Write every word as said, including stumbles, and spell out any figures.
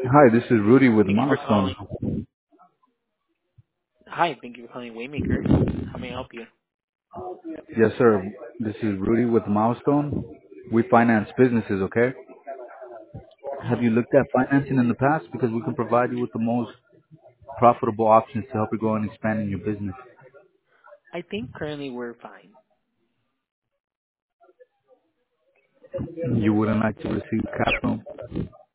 Hi, this is Rudy with Thank you for Milestone. calling. Hi, thank you for calling Waymaker. How may I help you? Yes, sir. This is Rudy with Milestone. We finance businesses, okay? Have you Hmm. looked at financing in the past? Because we can provide you with the most profitable options to help you grow and expand in your business. I think currently we're fine. You wouldn't like to receive capital?